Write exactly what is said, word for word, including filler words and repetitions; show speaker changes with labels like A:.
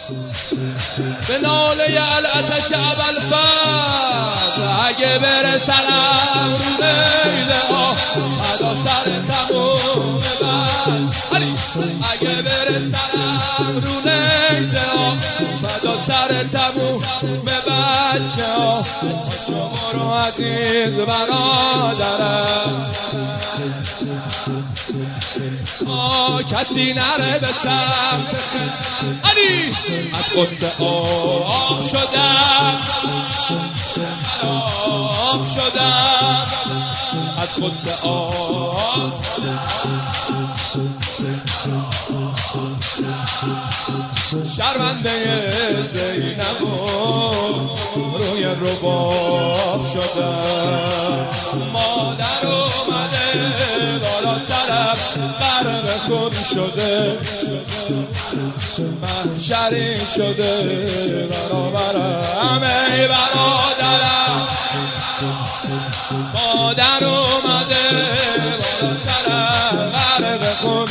A: به ناله العتش ابوالفضل اگه برسنم رو لیله آه ادا سر تموم من علی اگه برسنم رو لیله آه ادا سر تموم بچه ها شما رو عزیز برادرم آه کسی نره به سمت علی از قصه آب شدم آب شدم از قصه آب شرمنده زینبو روی رباب شدم مادر اومده بالا سرم غرق خون شده محشری شده برابرم ای برادرم مادر اومده بالا سرم غرق خون